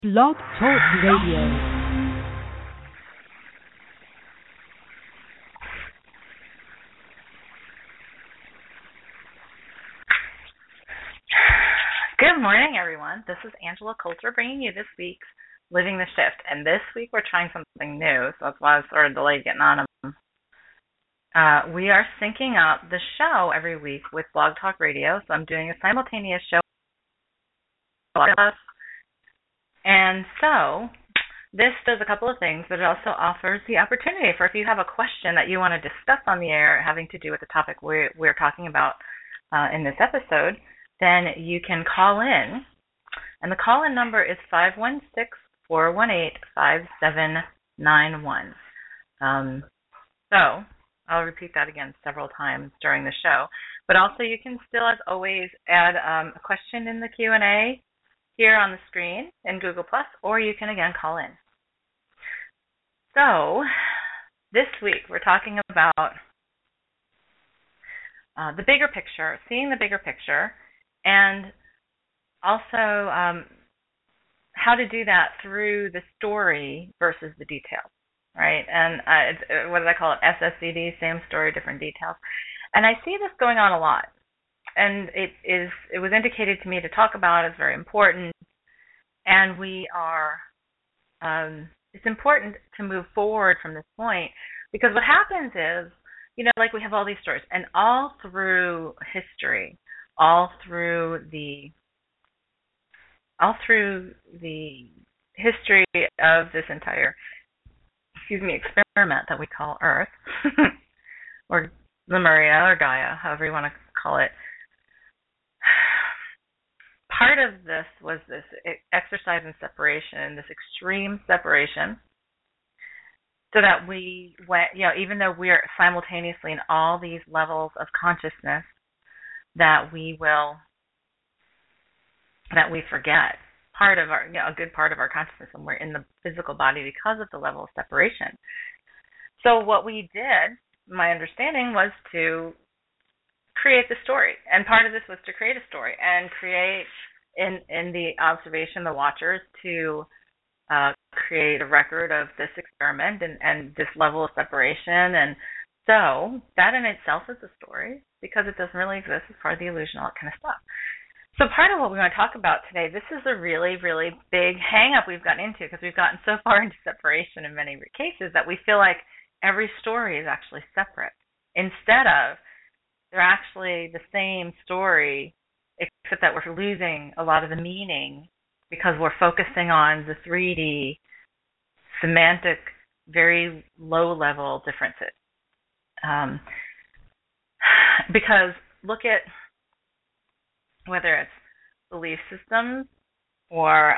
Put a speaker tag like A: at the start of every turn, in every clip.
A: Blog Talk Radio.
B: Good morning, everyone. This is Angela Coulter bringing you this week's Living the Shift. And this week we're trying something new, so that's why I was sort of delayed getting on them. We are syncing up the show every week with Blog Talk Radio, so I'm doing a simultaneous show. And so this does a couple of things, but it also offers the opportunity for if you have a question that you want to discuss on the air having to do with the topic we're talking about in this episode, then you can call in. And the call-in number is 516-418-5791. So I'll repeat that again several times during the show. But also you can still, as always, add a question in the Q&A here on the screen in Google+, or you can, again, call in. So this week we're talking about the bigger picture, seeing the bigger picture, and also how to do that through the story versus the details, right? And what do I call it? SSCD, same story, different details. And I see this going on a lot. And it was indicated to me to talk about. It's very important. And we are, it's important to move forward from this point, because what happens is, like we have all these stories, and all through history, all through the history of this entire, experiment that we call Earth, or Lemuria, or Gaia, however you want to call it. Part of this was this exercise in separation, this extreme separation, so that we went, even though we're simultaneously in all these levels of consciousness, that we forget part of our, a good part of our consciousness when we're in the physical body because of the level of separation. So what we did, my understanding, was to create the story. And part of this was to create a story and create in the observation, the watchers, to create a record of this experiment and this level of separation. And so that in itself is a story, because it doesn't really exist as part of the illusion, all that kind of stuff. So part of what we want to talk about today, this is a really, really big hang-up we've gotten into, because we've gotten so far into separation in many cases that we feel like every story is actually separate, instead of they're actually the same story, except that we're losing a lot of the meaning because we're focusing on the 3D, semantic, very low-level differences. Because look at whether it's belief systems or,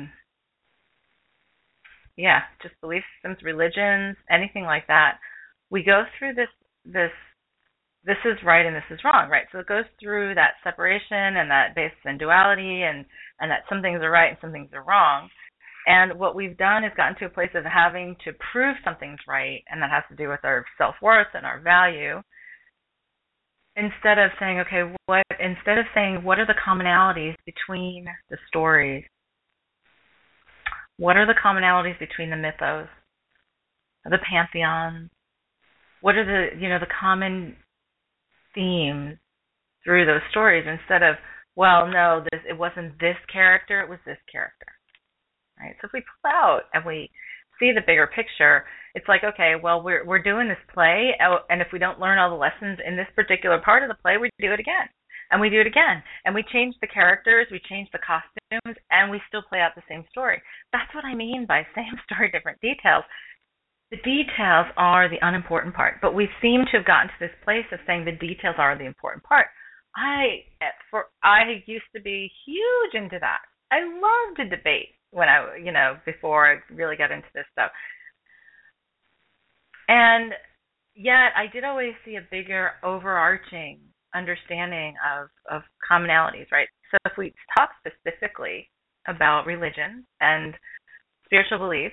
B: just belief systems, religions, anything like that, we go through this is right and this is wrong, right? So it goes through that separation and that basis in duality and that some things are right and some things are wrong. And what we've done is gotten to a place of having to prove something's right, and that has to do with our self-worth and our value, instead of saying, what are the commonalities between the stories? What are the commonalities between the mythos, the pantheons? What are the common themes through those stories, instead of, it wasn't this character, it was this character, right? So if we pull out and we see the bigger picture, it's like, we're doing this play, and if we don't learn all the lessons in this particular part of the play, we do it again, and we do it again, and we change the characters, we change the costumes, and we still play out the same story. That's what I mean by same story, different details. The details are the unimportant part, but we seem to have gotten to this place of saying the details are the important part. I used to be huge into that. I loved to debate when before I really got into this stuff. And yet I did always see a bigger overarching understanding of commonalities, right? So if we talk specifically about religion and spiritual beliefs,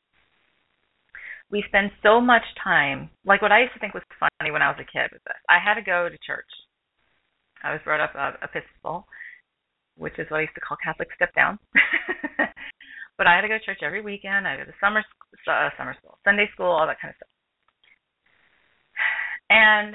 B: we spend so much time, like what I used to think was funny when I was a kid was this. I had to go to church. I was brought up Episcopal, which is what I used to call Catholic step down. But I had to go to church every weekend. I had to go to summer school, Sunday school, all that kind of stuff. And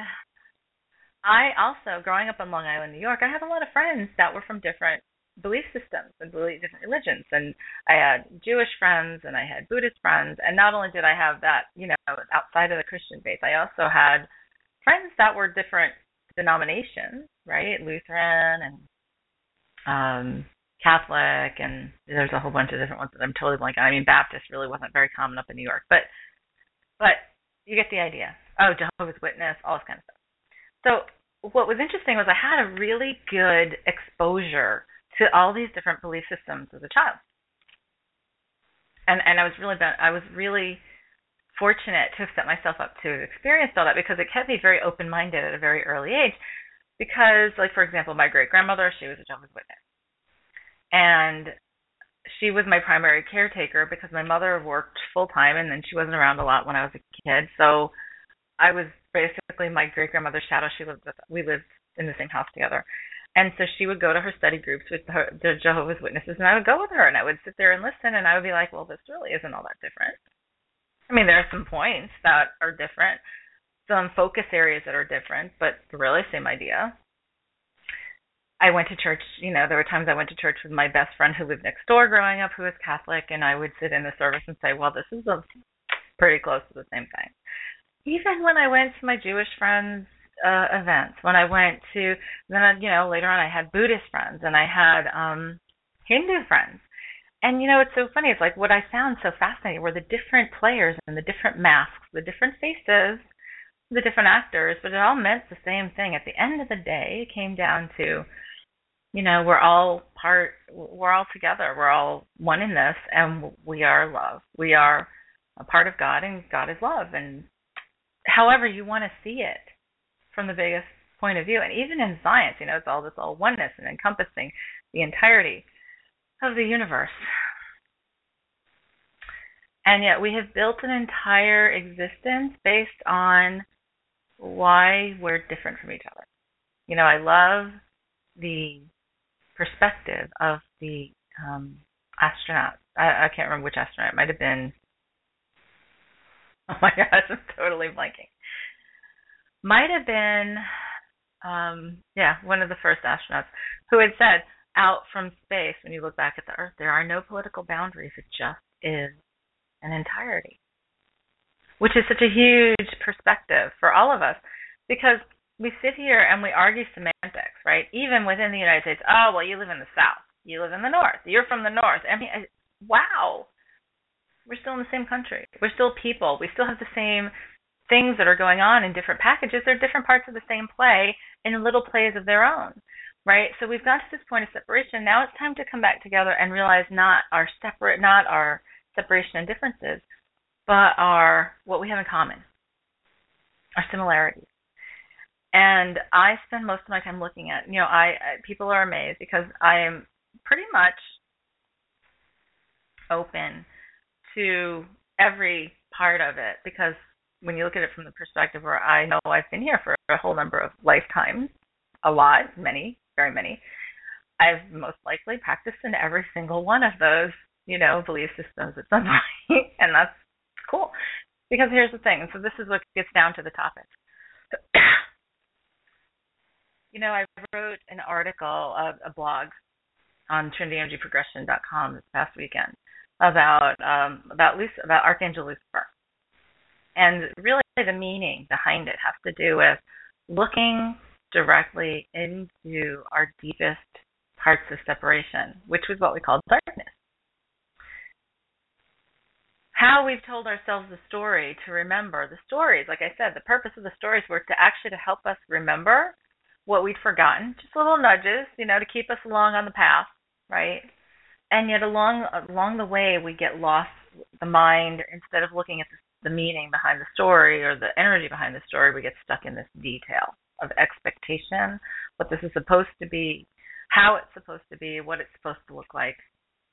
B: I also, growing up in Long Island, New York, I had a lot of friends that were from different belief systems and different religions. And I had Jewish friends and I had Buddhist friends. And not only did I have that, outside of the Christian faith, I also had friends that were different denominations, right? Lutheran and Catholic, and there's a whole bunch of different ones that I'm totally blanking. I mean, Baptist really wasn't very common up in New York, but you get the idea. Oh, Jehovah's Witness, all this kind of stuff. So what was interesting was I had a really good exposure to all these different belief systems as a child, and I was really fortunate to have set myself up to experience all that, because it kept me very open-minded at a very early age. Because, like, for example, my great-grandmother, she was a Jehovah's Witness, and she was my primary caretaker because my mother worked full-time and then she wasn't around a lot when I was a kid. So I was basically my great-grandmother's shadow. We lived in the same house together. And so she would go to her study groups with the Jehovah's Witnesses, and I would go with her, and I would sit there and listen, and I would be like, well, this really isn't all that different. I mean, there are some points that are different, some focus areas that are different, but really same idea. I went to church, there were times I went to church with my best friend who lived next door growing up, who was Catholic, and I would sit in the service and say, well, this is pretty close to the same thing. Even when I went to my Jewish friends' events, when I went to, then, later on I had Buddhist friends, and I had Hindu friends. And, it's so funny. It's like what I found so fascinating were the different players and the different masks, the different faces, the different actors, but it all meant the same thing. At the end of the day, it came down to, we're all together. We're all one in this, and we are love. We are a part of God, and God is love. And however you want to see it from the biggest point of view, and even in science, it's all this oneness and encompassing the entirety of the universe. And yet we have built an entire existence based on why we're different from each other. I love the perspective of the astronaut. I can't remember which astronaut. It might have been, oh my gosh, I'm totally blanking. Might have been, one of the first astronauts who had said, out from space, when you look back at the Earth, there are no political boundaries. It just is an entirety, which is such a huge perspective for all of us, because we sit here and we argue semantics, right? Even within the United States. Oh, well, you live in the South. You live in the North. You're from the North. I mean, wow. We're still in the same country. We're still people. We still have the same things that are going on in different packages. They're different parts of the same play in little plays of their own, right? So we've got to this point of separation. Now it's time to come back together and realize not our separation and differences, but what we have in common, our similarities. And I spend most of my time looking at, people are amazed because I am pretty much open to every part of it, because when you look at it from the perspective where I know I've been here for a whole number of lifetimes, a lot, many, very many, I've most likely practiced in every single one of those, belief systems at some point. And that's cool, because here's the thing. So this is what gets down to the topic. I wrote an article, a blog on TrinityEnergyProgression.com this past weekend about Archangel Lucifer. And really the meaning behind it has to do with looking directly into our deepest parts of separation, which was what we call darkness. How we've told ourselves the story to remember the stories. Like I said, the purpose of the stories were to actually help us remember what we'd forgotten, just little nudges, to keep us along on the path, right? And yet along the way, we get lost, the mind, instead of looking at the meaning behind the story or the energy behind the story, we get stuck in this detail of expectation, what this is supposed to be, how it's supposed to be, what it's supposed to look like.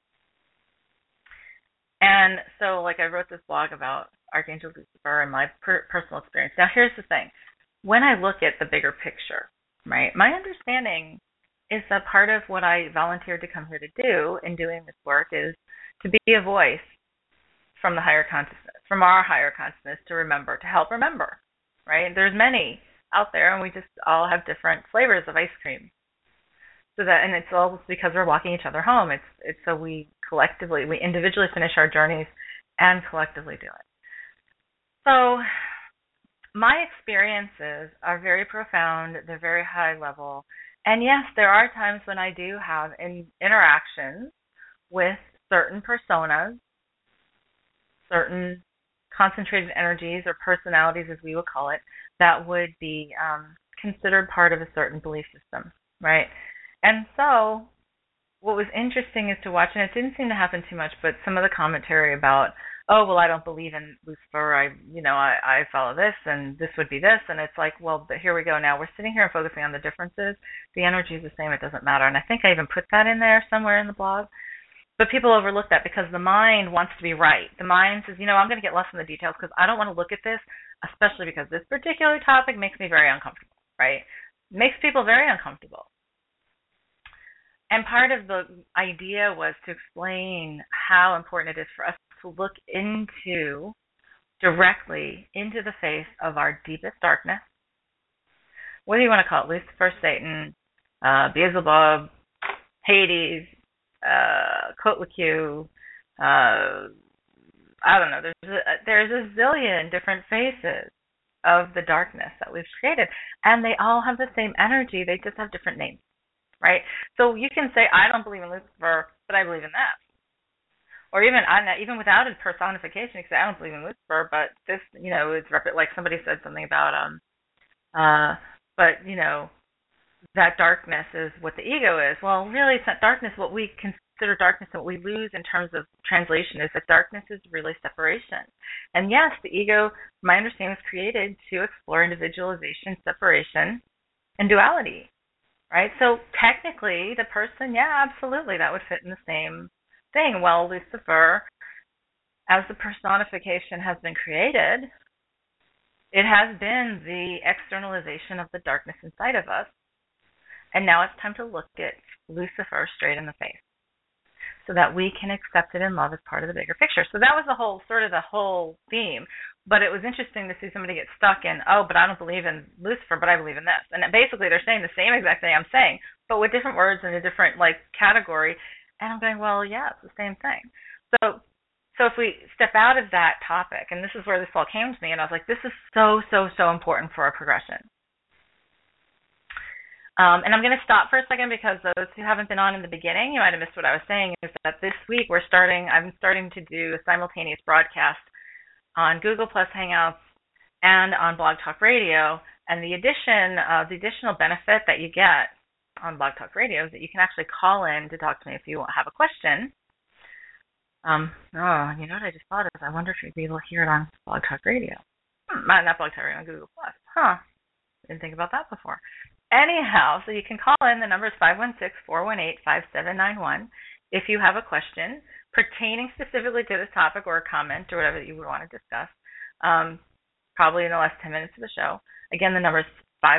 B: And so, I wrote this blog about Archangel Lucifer and my personal experience. Now, here's the thing. When I look at the bigger picture, right, my understanding is that part of what I volunteered to come here to do in doing this work is to be a voice from the higher consciousness, from our higher consciousness to remember, to help remember, right? There's many out there, and we just all have different flavors of ice cream. So that, and it's all because we're walking each other home. It's so we individually finish our journeys and collectively do it. So my experiences are very profound. They're very high level. And yes, there are times when I do have interactions with certain personas, certain concentrated energies or personalities, as we would call it, that would be considered part of a certain belief system, right? And so what was interesting is to watch, and it didn't seem to happen too much, but some of the commentary about, oh, well, I don't believe in Lucifer. I follow this, and this would be this. And it's like, well, but here we go. Now we're sitting here and focusing on the differences. The energy is the same. It doesn't matter. And I think I even put that in there somewhere in the blog. But people overlook that because the mind wants to be right. The mind says, I'm going to get lost in the details because I don't want to look at this, especially because this particular topic makes me very uncomfortable, right? It makes people very uncomfortable. And part of the idea was to explain how important it is for us to look directly into the face of our deepest darkness. What do you want to call it? Lucifer, Satan, Beelzebub, Hades, Kotlaku, I don't know. There's a zillion different faces of the darkness that we've created, and they all have the same energy. They just have different names. Right? So you can say, I don't believe in Lucifer, but I believe in that. Or even without a personification, you can say, I don't believe in Lucifer, but this, it's like somebody said something about, but, that darkness is what the ego is. Well, really, it's not darkness. What we consider darkness and what we lose in terms of translation is that darkness is really separation. And yes, the ego, my understanding, was created to explore individualization, separation, and duality. Right? So technically, the person, absolutely, that would fit in the same thing. Well, Lucifer, as the personification has been created, it has been the externalization of the darkness inside of us. And now it's time to look at Lucifer straight in the face so that we can accept it and love as part of the bigger picture. So that was the whole theme. But it was interesting to see somebody get stuck in, but I don't believe in Lucifer, but I believe in this. And basically they're saying the same exact thing I'm saying, but with different words in a different category. And I'm going, well, yeah, it's the same thing. So if we step out of that topic, and this is where this all came to me, and I was like, this is so, so, so important for our progression. And I'm going to stop for a second because those who haven't been on in the beginning, you might have missed what I was saying, is that this week I'm starting to do a simultaneous broadcast on Google Plus Hangouts and on Blog Talk Radio. And the additional benefit that you get on Blog Talk Radio is that you can actually call in to talk to me if you have a question. You know what I just thought of? I wonder if you'd be able to hear it on Blog Talk Radio. Not Blog Talk Radio, on Google Plus. Didn't think about that before. Anyhow, so you can call in. The number is 516-418-5791 if you have a question pertaining specifically to this topic or a comment or whatever that you would want to discuss, probably in the last 10 minutes of the show. Again, the number is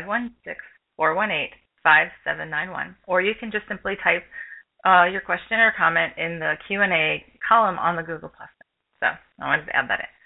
B: 516-418-5791. Or you can just simply type your question or comment in the Q&A column on the Google Plus. So I wanted to add that in.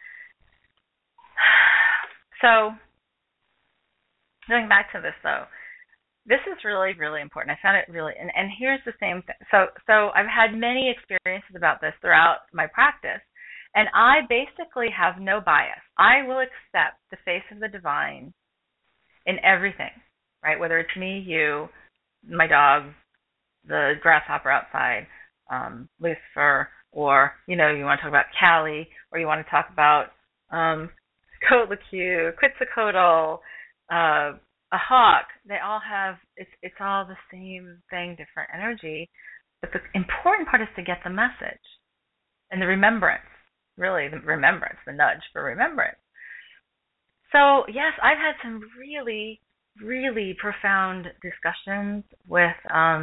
B: So going back to this, though, this is really, really important. I found it really, and here's the same thing. So I've had many experiences about this throughout my practice, and I basically have no bias. I will accept the face of the divine in everything, right? Whether it's me, you, my dog, the grasshopper outside, Lucifer, or, you want to talk about Kali, or you want to talk about Kotlaku, Quetzalcoatl, a hawk. They all have, it's all the same thing, different energy. But the important part is to get the message and the remembrance, really, the remembrance, the nudge for remembrance. So, yes, I've had some really, really profound discussions with,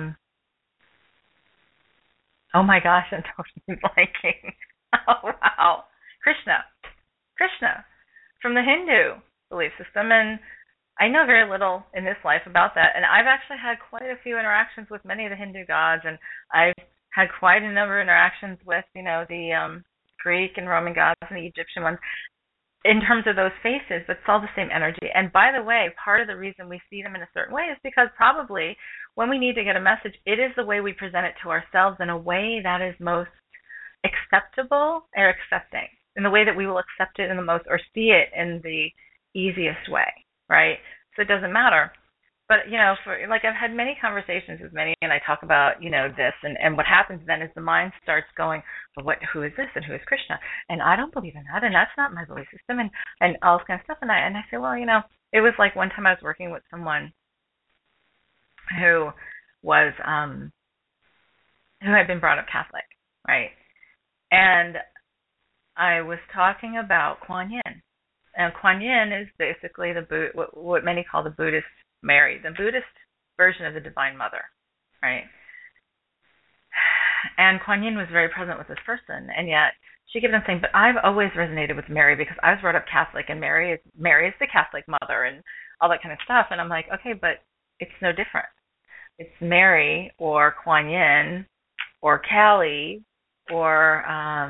B: oh my gosh, I'm totally blanking. Oh, wow. Krishna from the Hindu belief system. And I know very little in this life about that, and I've actually had quite a few interactions with many of the Hindu gods, and I've had quite a number of interactions with, the Greek and Roman gods and the Egyptian ones in terms of those faces, but it's all the same energy. And by the way, part of the reason we see them in a certain way is because probably when we need to get a message, it is the way we present it to ourselves in a way that is most acceptable or accepting, in the way that we will accept it in the most, or see it in the easiest way, right? So it doesn't matter. But, I've had many conversations with many, and I talk about, this, and what happens then is the mind starts going, well, who is this, and who is Krishna? And I don't believe in that, and that's not my belief system, and all this kind of stuff. And I say, well, it was like one time I was working with someone who was, who had been brought up Catholic, right? And I was talking about Kuan Yin. And Kuan Yin is basically what many call the Buddhist Mary, the Buddhist version of the Divine Mother, right? And Kuan Yin was very present with this person, and yet she kept on saying, but I've always resonated with Mary because I was brought up Catholic, and Mary is the Catholic mother, and all that kind of stuff. And I'm like, okay, but it's no different. It's Mary or Kuan Yin or Kali or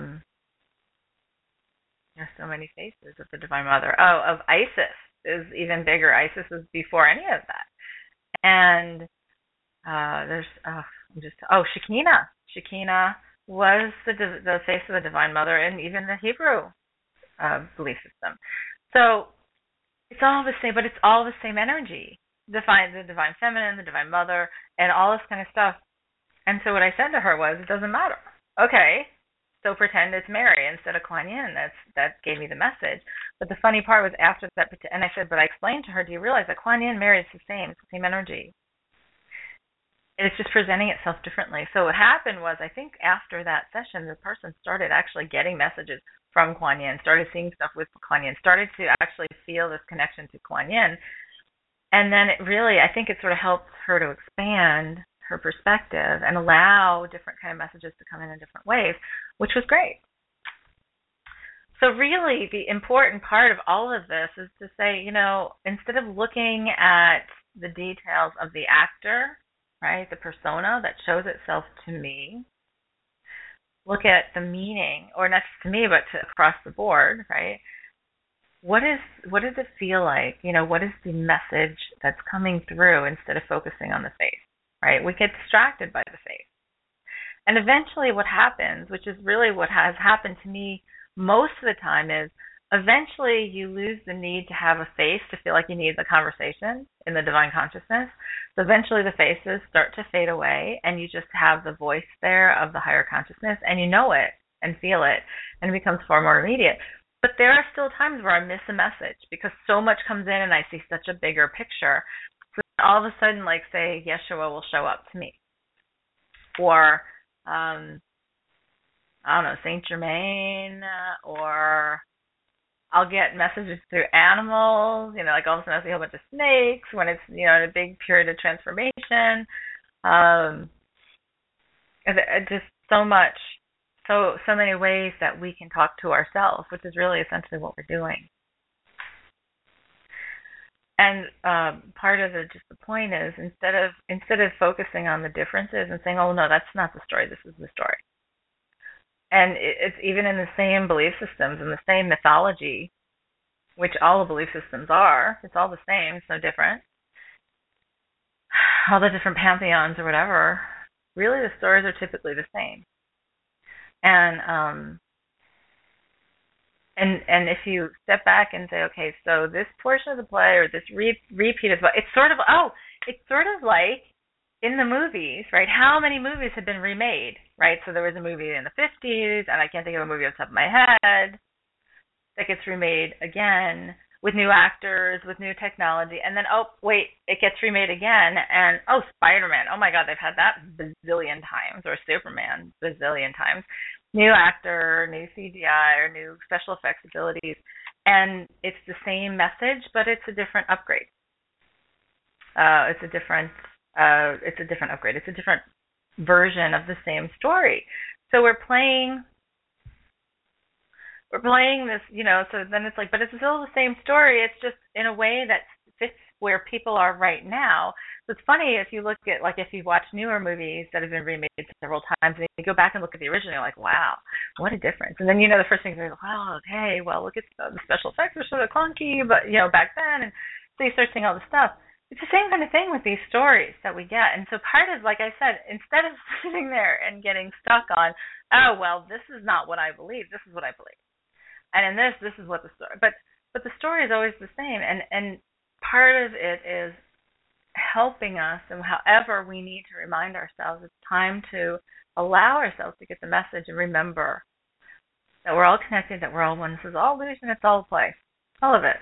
B: there's so many faces of the Divine Mother. Oh, of Isis is even bigger. Isis was before any of that. And there's Shekinah. Shekinah was the face of the Divine Mother and even the Hebrew belief system. So it's all the same, but it's all the same energy. The Divine Feminine, the Divine Mother, and all this kind of stuff. And so what I said to her was, it doesn't matter. Okay, so pretend it's Mary instead of Kuan Yin. That gave me the message. But the funny part was after that, and I said, but I explained to her, do you realize that Kuan Yin and Mary is the same? It's the same energy. It's just presenting itself differently. So what happened was, I think after that session, the person started actually getting messages from Kuan Yin, started seeing stuff with Kuan Yin, started to actually feel this connection to Kuan Yin. And then I think it sort of helped her to expand her perspective and allow different kind of messages to come in different ways, which was great. So really the important part of all of this is to say, instead of looking at the details of the actor, right, the persona that shows itself to me, look at the meaning, or not just to me, but across the board, right? What does it feel like? What is the message that's coming through instead of focusing on the face? Right? We get distracted by the face. And eventually what happens, which is really what has happened to me most of the time, is eventually you lose the need to have a face to feel like you need the conversation in the divine consciousness. So eventually the faces start to fade away and you just have the voice there of the higher consciousness, and you know it and feel it, and it becomes far more immediate. But there are still times where I miss a message because so much comes in and I see such a bigger picture. So all of a sudden, like, say, Yeshua will show up to me. Or, I don't know, Saint Germain, or I'll get messages through animals, like all of a sudden I see a whole bunch of snakes when it's, in a big period of transformation. Just so much. So many ways that we can talk to ourselves, which is really essentially what we're doing. And part of the point is instead of focusing on the differences and saying, oh no, that's not the story, this is the story. And it's even in the same belief systems and the same mythology, which all the belief systems are. It's all the same. It's no different. All the different pantheons or whatever. Really, the stories are typically the same. And if you step back and say, okay, so this portion of the play or this repeat is what it's sort of like in the movies, right? How many movies have been remade, right? So there was a movie in the 50s, and I can't think of a movie off the top of my head that gets remade again with new actors, with new technology, and then, oh, wait, it gets remade again, and, oh, Spider-Man, oh my God, they've had that bazillion times, or Superman bazillion times. New actor, new CGI, or new special effects abilities, and it's the same message, but it's a different upgrade. It's a different upgrade. It's a different version of the same story. So we're playing this, so then it's like, but it's still the same story. It's just in a way that's fits where people are right now. So it's funny if you look at, like, if you watch newer movies that have been remade several times and you go back and look at the original, you're like, wow, what a difference. And then, the first thing is, wow, okay, well, look at the special effects are sort of clunky, but, back then. And so you start seeing all the stuff. It's the same kind of thing with these stories that we get. And so part of, like I said, instead of sitting there and getting stuck on, oh, well, this is not what I believe, this is what I believe. And in this is what the story, but the story is always the same. And part of it is helping us, and however we need to remind ourselves, it's time to allow ourselves to get the message and remember that we're all connected, that we're all one. This is all illusion, it's all play, all of it.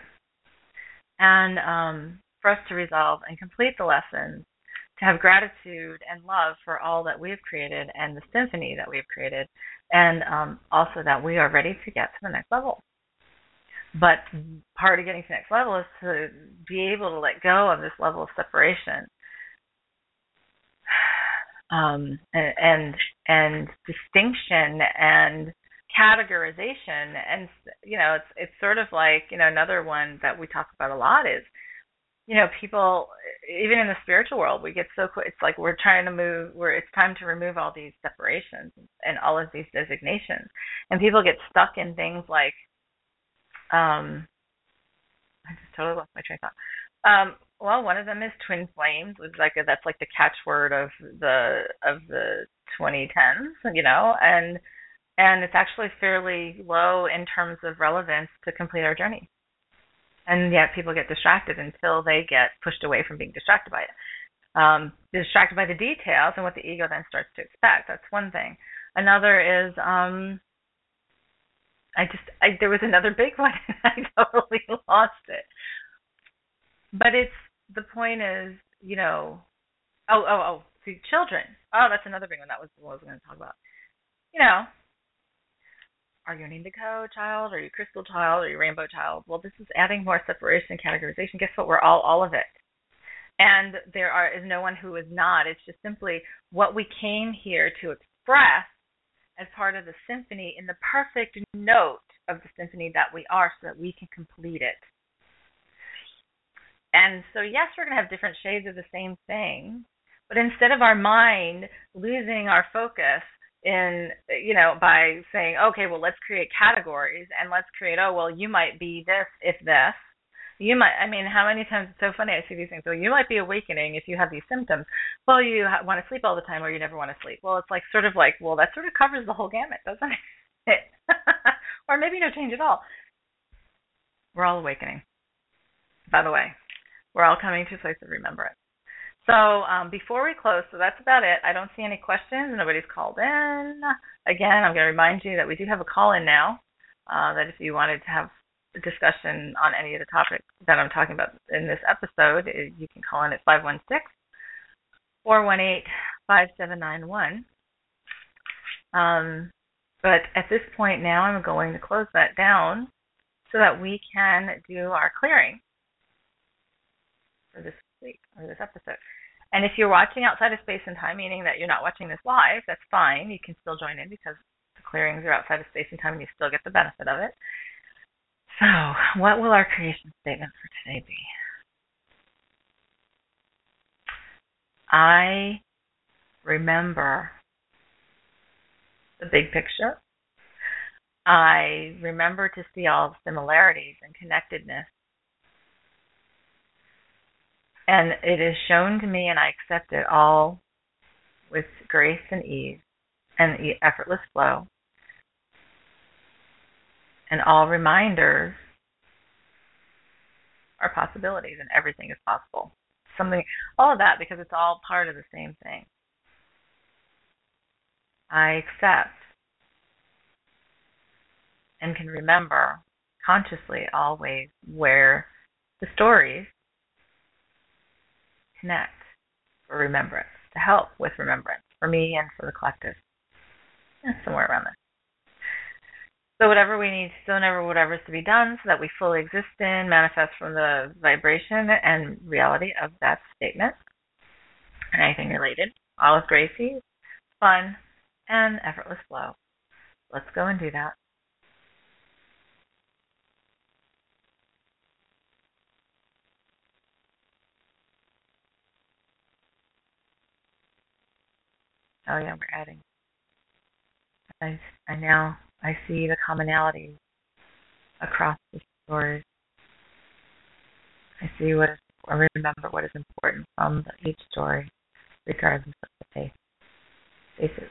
B: And for us to resolve and complete the lessons, to have gratitude and love for all that we have created and the symphony that we have created, and also that we are ready to get to the next level. But part of getting to the next level is to be able to let go of this level of separation and distinction and categorization. And it's sort of like, another one that we talk about a lot is, people, even in the spiritual world, we get so quick. It's like we're trying to move, it's time to remove all these separations and all of these designations. And people get stuck in things like, I just totally lost my train of thought. Well, one of them is twin flames. That's like the catchword of the 2010s, and it's actually fairly low in terms of relevance to complete our journey. And yet people get distracted until they get pushed away from being distracted by it. Distracted by the details and what the ego then starts to expect. That's one thing. Another is, there was another big one and I totally lost it. But the point is, see, children. Oh, that's another big one. That was what I was going to talk about. Are you an indigo child? Are you a crystal child? Are you a rainbow child? Well, this is adding more separation and categorization. Guess what? We're all of it. And there is no one who is not. It's just simply what we came here to express as part of the symphony in the perfect note of the symphony that we are, so that we can complete it. And so, yes, we're going to have different shades of the same thing, but instead of our mind losing our focus in, by saying, okay, well, let's create categories and let's create, oh, well, you might be this if this. You might, how many times, it's so funny, I see these things. Well, you might be awakening if you have these symptoms. Well, you want to sleep all the time or you never want to sleep. Well, it's like sort of like, well, that sort of covers the whole gamut, doesn't it? Or maybe no change at all. We're all awakening. By the way, we're all coming to a place of remembrance. So before we close, so that's about it. I don't see any questions. Nobody's called in. Again, I'm going to remind you that we do have a call-in now, that if you wanted to have a discussion on any of the topics that I'm talking about in this episode, you can call in at 516-418-5791. But at this point now, I'm going to close that down so that we can do our clearing for this week or this episode. And if you're watching outside of space and time, meaning that you're not watching this live, that's fine. You can still join in because the clearings are outside of space and time and you still get the benefit of it. So, what will our creation statement for today be? I remember the big picture. I remember to see all the similarities and connectedness. And it is shown to me, and I accept it all with grace and ease and effortless flow. And all reminders are possibilities, and everything is possible. All of that, because it's all part of the same thing. I accept and can remember consciously always where the stories connect for remembrance, to help with remembrance, for me and for the collective. And somewhere around there. So whatever we need, whatever's to be done so that we fully exist in, manifest from the vibration and reality of that statement and anything related, all with grace, ease, fun, and effortless flow. Let's go and do that. Oh yeah, we're adding. I see the commonalities across the stories. I remember what is important from each story, regardless of the faces.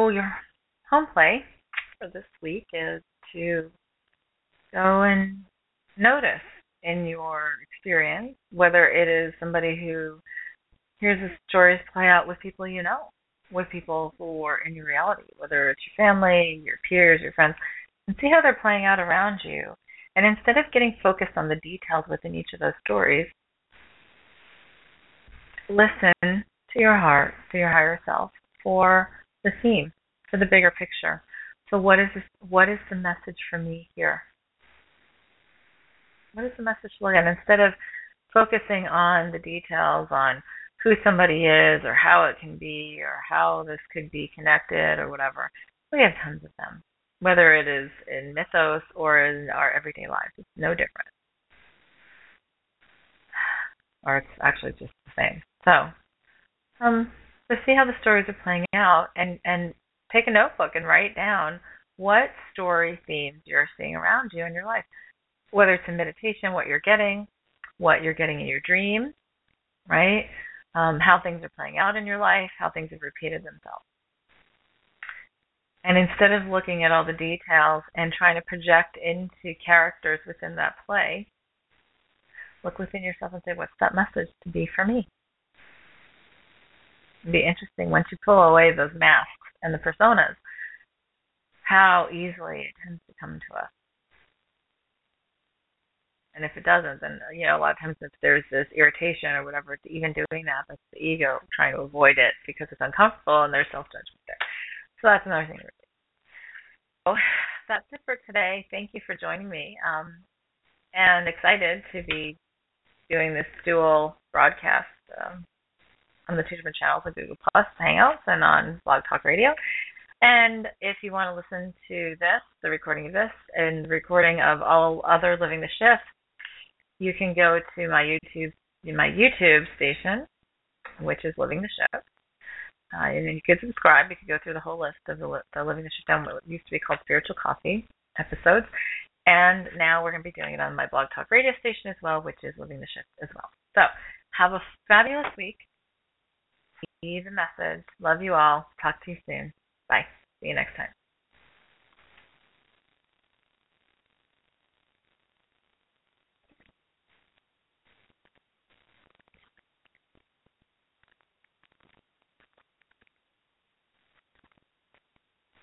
B: So your home play for this week is to go and notice in your experience whether it is somebody who hears the stories play out with people you know, with people who are in your reality, whether it's your family, your peers, your friends, and see how they're playing out around you. And instead of getting focused on the details within each of those stories, listen to your heart, to your higher self, for the theme, for the bigger picture. So what is this, what is the message for me here? What is the message look at? Instead of focusing on the details on who somebody is or how it can be or how this could be connected or whatever, we have tons of them. Whether it is in mythos or in our everyday lives, it's no different. Or it's actually just the same. So see how the stories are playing out and take a notebook and write down what story themes you're seeing around you in your life. Whether it's in meditation, what you're getting in your dreams, right? How things are playing out in your life, how things have repeated themselves. And instead of looking at all the details and trying to project into characters within that play, look within yourself and say, what's that message to be for me? It'd be interesting once you pull away those masks and the personas, how easily it tends to come to us. And if it doesn't, then, a lot of times if there's this irritation or whatever, it's even doing that, that's the ego trying to avoid it because it's uncomfortable and there's self-judgment there. So that's another thing. So that's it for today. Thank you for joining me. And excited to be doing this dual broadcast on the two different channels of Google Plus, Hangouts, and on Blog Talk Radio. And if you want to listen to this, the recording of this, and the recording of all other Living the Shift, you can go to my YouTube station, which is Living the Shift. And you could subscribe. You could go through the whole list of the Living the Shift down what used to be called Spiritual Coffee episodes. And now we're going to be doing it on my Blog Talk Radio station as well, which is Living the Shift as well. So have a fabulous week. See the message. Love you all. Talk to you soon. Bye. See you next time.